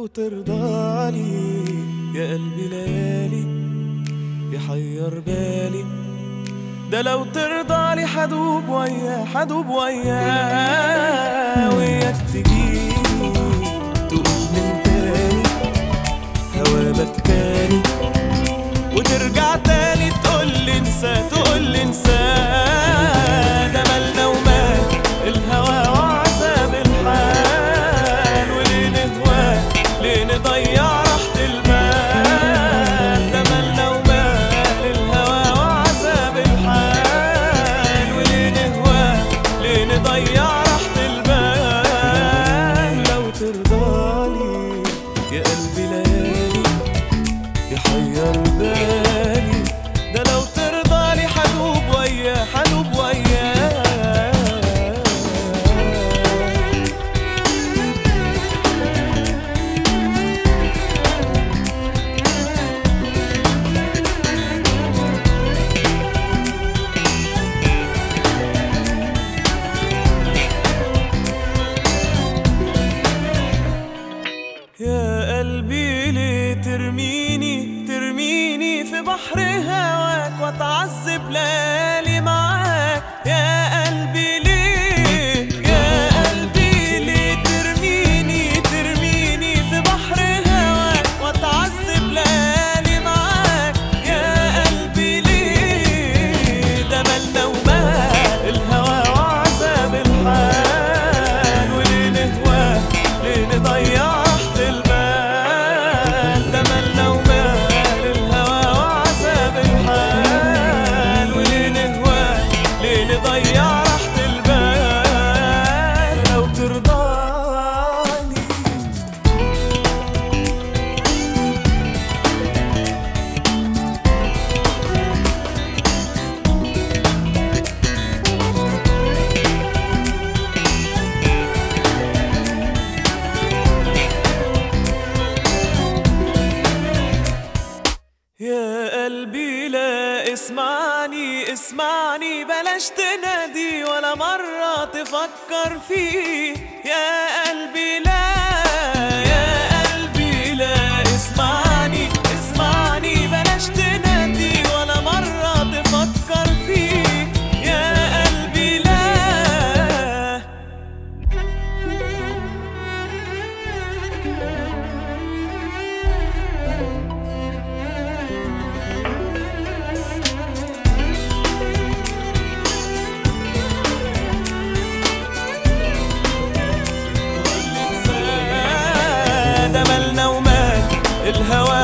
ترضالي يا قلبي ليالي يحير بالي، ده لو ترضالي حدوب وياه حدوب وياه، وياك تجيني تقول من تاني هوا بكاني، وترجع تاني تقولي انسى تقولي انسى، ده مالنا ومال الهوى وعذاب الحال، وليه نهواه ليه نضيع راحة البال، ده مالنا ومال الهوى وعذاب الحال، وليه نهواه ليه نضيع راحة البال، لو ترضالي يا قلبي ليالي يحير بالي، ده لو ترضالي حدوب وياه حدوب وياه. يا قلبي ليه ترميني ترميني في بحر هواك واتعذب ليالي معاك، يا قلبي ليه يا قلبي ليه ترميني ترميني في بحر هواك واتعذب ليالي معاك، يا قلبي ليه ده مالنا ومال الهوى وعذاب الحال، وليه نهواه ليه نضيع ضيع راحة البال، لو ترضاني. يا قلبي لا اسمعني اسمعني بلاش تنادي ولا مرة تفكر فيه، يا قلبي لا يا قلبي لا اسمعني اسمعني بلاش تنادي ولا مرة تفكر فيه، يا قلبي لا. ده مالنا ومال الهوى